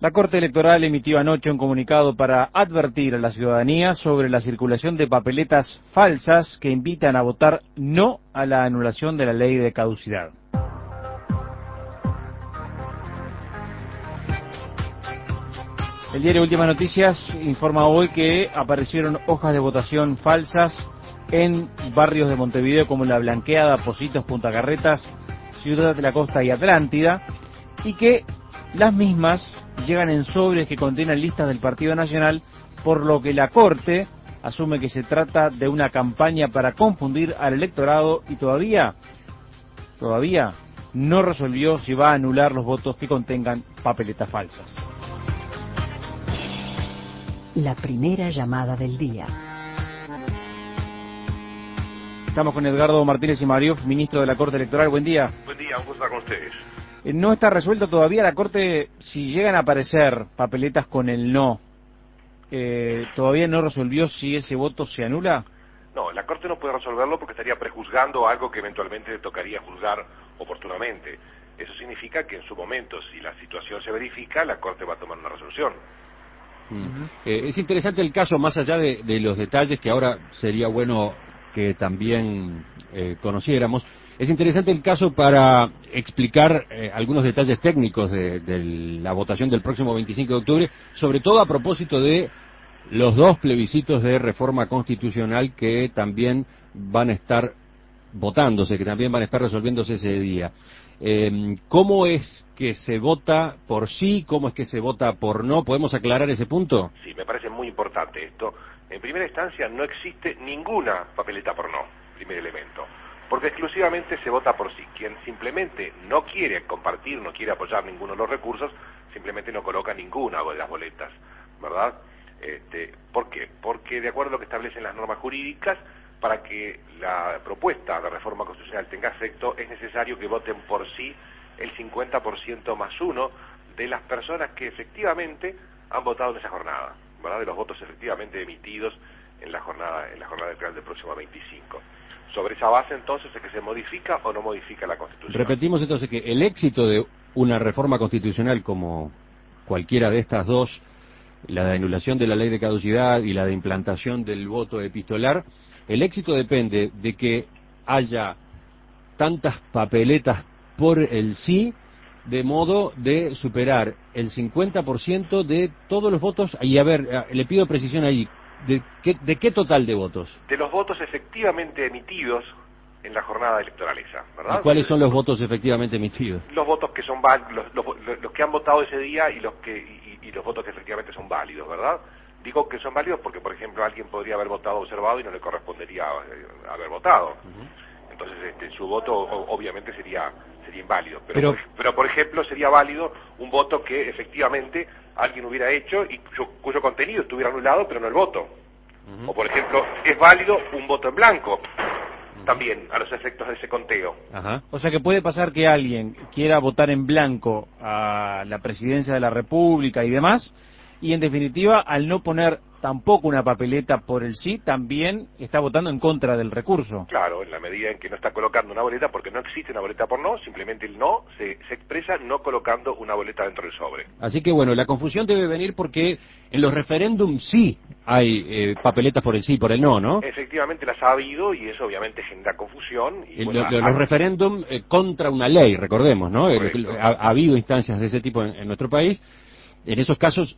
La Corte Electoral emitió anoche un comunicado para advertir a la ciudadanía sobre la circulación de papeletas falsas que invitan a votar no a la anulación de la ley de caducidad. El diario Últimas Noticias informa hoy que aparecieron hojas de votación falsas en barrios de Montevideo como La Blanqueada, Pocitos, Punta Carretas, Ciudad de la Costa y Atlántida, y que las mismas llegan en sobres que contienen listas del Partido Nacional, por lo que la Corte asume que se trata de una campaña para confundir al electorado y todavía no resolvió si va a anular los votos que contengan papeletas falsas. La primera llamada del día. Estamos con Edgardo Martínez y Mariuf, ministro de la Corte Electoral. Buen día. Buen día, un gusto estar con ustedes. No está resuelto todavía la Corte si llegan a aparecer papeletas con el no. ¿Todavía no resolvió si ese voto se anula? No, la Corte no puede resolverlo porque estaría prejuzgando algo que eventualmente tocaría juzgar oportunamente. Eso significa que en su momento, si la situación se verifica, la Corte va a tomar una resolución. Es interesante el caso, más allá de los detalles que ahora sería bueno que también conociéramos. Es interesante el caso para explicar algunos detalles técnicos de la votación del próximo 25 de octubre, sobre todo a propósito de los dos plebiscitos de reforma constitucional que también van a estar votándose, que también van a estar resolviéndose ese día. ¿Cómo es que se vota por sí? ¿Cómo es que se vota por no? ¿Podemos aclarar ese punto? Sí, me parece muy importante esto. En primera instancia no existe ninguna papeleta por no, primer elemento, porque exclusivamente se vota por sí. Quien simplemente no quiere compartir, no quiere apoyar ninguno de los recursos, simplemente no coloca ninguna de las boletas, ¿verdad? ¿Por qué? Porque de acuerdo a lo que establecen las normas jurídicas, para que la propuesta de reforma constitucional tenga efecto, es necesario que voten por sí el 50% más uno de las personas que efectivamente han votado en esa jornada, ¿verdad? De los votos efectivamente emitidos en la jornada electoral del próximo 25. Sobre esa base, entonces, es que se modifica o no modifica la Constitución. Repetimos entonces que el éxito de una reforma constitucional como cualquiera de estas dos, la de anulación de la ley de caducidad y la de implantación del voto epistolar, el éxito depende de que haya tantas papeletas por el sí, de modo de superar el 50% de todos los votos. Y a ver, le pido precisión ahí, ¿de qué total de votos? De los votos efectivamente emitidos en la jornada electoral esa, ¿verdad? ¿Y cuáles son los votos efectivamente emitidos? Los votos que son los que han votado ese día y los votos que efectivamente son válidos, ¿verdad? Digo que son válidos porque, por ejemplo, alguien podría haber votado observado y no le correspondería haber votado. Entonces, su voto obviamente sería inválido. Pero por ejemplo, sería válido un voto que efectivamente alguien hubiera hecho y cuyo contenido estuviera anulado, pero no el voto. O, por ejemplo, es válido un voto en blanco, también, a los efectos de ese conteo. O sea que puede pasar que alguien quiera votar en blanco a la presidencia de la República y demás, y en definitiva, al no poner tampoco una papeleta por el sí, también está votando en contra del recurso. Claro, en la medida en que no está colocando una boleta, porque no existe una boleta por no, simplemente el no se expresa no colocando una boleta dentro del sobre. Así que bueno, la confusión debe venir porque en los referéndums sí hay papeletas por el sí y por el no, ¿no? Efectivamente las ha habido y eso obviamente genera confusión. Y los referéndums contra una ley, recordemos, ¿no? Ha habido instancias de ese tipo en nuestro país. En esos casos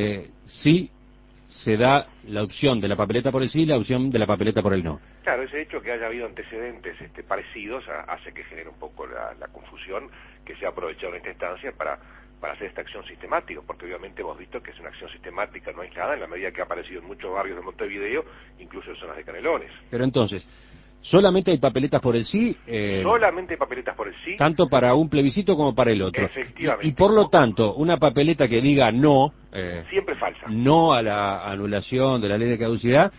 sí se da la opción de la papeleta por el sí y la opción de la papeleta por el no. Claro, ese hecho que haya habido antecedentes parecidos hace que genere un poco la confusión que se ha aprovechado en esta instancia para hacer esta acción sistemática, porque obviamente hemos visto que es una acción sistemática no aislada en la medida que ha aparecido en muchos barrios de Montevideo, incluso en zonas de Canelones. Pero entonces, ¿solamente hay papeletas por el sí? Solamente hay papeletas por el sí. Tanto para un plebiscito como para el otro. Efectivamente. Y por lo tanto, una papeleta que diga no, siempre falsa. No a la anulación de la ley de caducidad,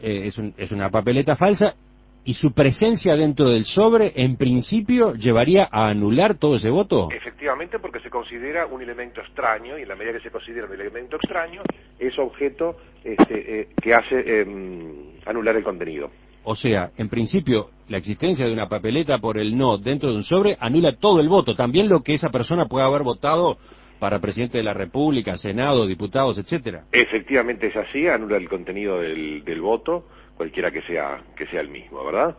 es una papeleta falsa, y su presencia dentro del sobre, en principio, llevaría a anular todo ese voto. Efectivamente, porque se considera un elemento extraño, y en la medida que se considera un elemento extraño, es objeto que hace anular el contenido. O sea, en principio, la existencia de una papeleta por el no dentro de un sobre anula todo el voto, también lo que esa persona puede haber votado para presidente de la República, Senado, diputados, etcétera. Efectivamente es así, anula el contenido del voto, cualquiera que sea el mismo, ¿verdad?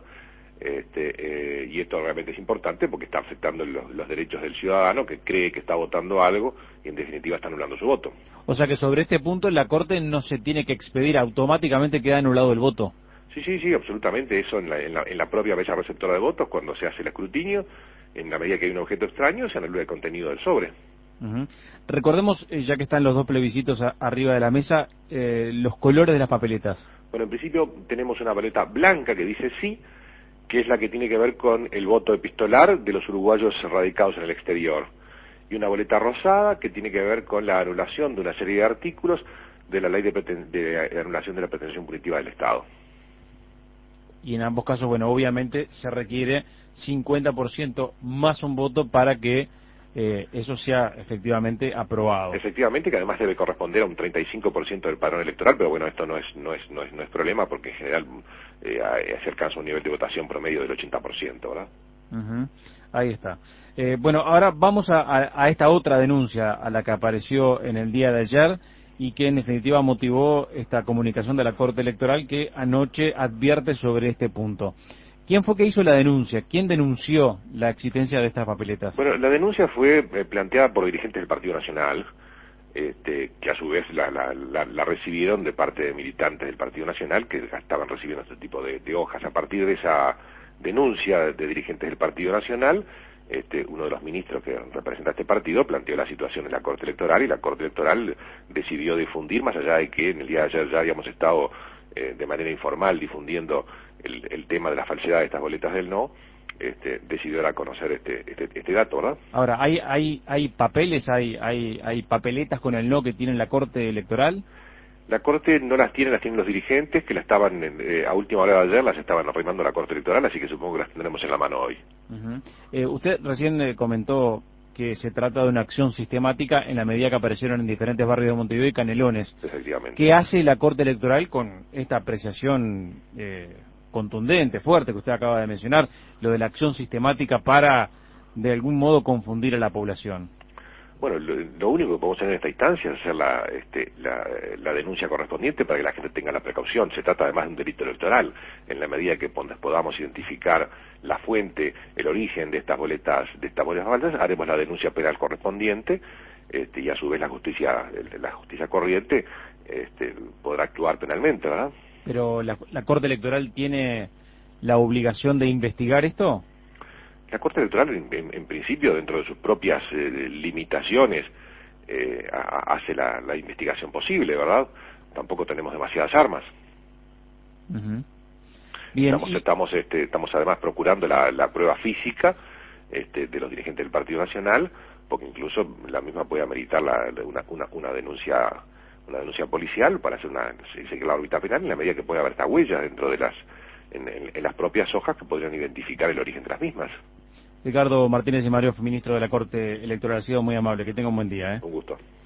Y esto realmente es importante porque está afectando los derechos del ciudadano que cree que está votando algo y en definitiva está anulando su voto. O sea que sobre este punto la Corte no se tiene que expedir, automáticamente queda anulado el voto. Sí, absolutamente. Eso en la propia mesa receptora de votos, cuando se hace el escrutinio, en la medida que hay un objeto extraño, se anula el contenido del sobre. Recordemos, ya que están los dos plebiscitos arriba de la mesa, los colores de las papeletas. Bueno, en principio tenemos una papeleta blanca que dice sí, que es la que tiene que ver con el voto epistolar de los uruguayos radicados en el exterior, y una boleta rosada que tiene que ver con la anulación de una serie de artículos de la ley de anulación de la pretensión punitiva del Estado. Y en ambos casos, bueno, obviamente se requiere 50% más un voto para que eso sea efectivamente aprobado. Efectivamente, que además debe corresponder a un 35% del padrón electoral, pero bueno, esto no es problema porque en general se alcanza un nivel de votación promedio del 80%, ¿verdad? Ahí está. Bueno, ahora vamos a esta otra denuncia a la que apareció en el día de ayer y que en definitiva motivó esta comunicación de la Corte Electoral que anoche advierte sobre este punto. ¿Quién fue que hizo la denuncia? ¿Quién denunció la existencia de estas papeletas? Bueno, la denuncia fue planteada por dirigentes del Partido Nacional, que a su vez la recibieron de parte de militantes del Partido Nacional que estaban recibiendo este tipo de hojas. A partir de esa denuncia de dirigentes del Partido Nacional, uno de los ministros que representa a este partido planteó la situación en la Corte Electoral y la Corte Electoral decidió difundir, más allá de que en el día de ayer ya habíamos estado de manera informal difundiendo el tema de la falsedad de estas boletas del no, decidió dar a conocer este dato, ¿verdad? Ahora, ¿hay papeles, hay papeletas con el no que tiene la Corte Electoral? La Corte no las tienen los dirigentes que la estaban, a última hora de ayer, las estaban arrimando a la Corte Electoral, así que supongo que las tendremos en la mano hoy. Usted recién comentó que se trata de una acción sistemática en la medida que aparecieron en diferentes barrios de Montevideo y Canelones. Efectivamente. ¿Qué hace la Corte Electoral con esta apreciación contundente, fuerte, que usted acaba de mencionar, lo de la acción sistemática para, de algún modo, confundir a la población? Bueno, lo único que podemos hacer en esta instancia es hacer la denuncia correspondiente para que la gente tenga la precaución. Se trata además de un delito electoral. En la medida que podamos identificar la fuente, el origen de estas boletas falsas, haremos la denuncia penal correspondiente, y a su vez la justicia corriente podrá actuar penalmente, ¿verdad? Pero la Corte Electoral tiene la obligación de investigar esto. La Corte Electoral, en principio, dentro de sus propias limitaciones, hace la investigación posible, ¿verdad? Tampoco tenemos demasiadas armas. Bien. Estamos además procurando la prueba física de los dirigentes del Partido Nacional, porque incluso la misma puede ameritar una denuncia policial para hacer la órbita penal en la medida que puede haber esta huella dentro de en las propias hojas que podrían identificar el origen de las mismas. Ricardo Martínez y Mario, ministro de la Corte Electoral, ha sido muy amable. Que tenga un buen día. Un gusto.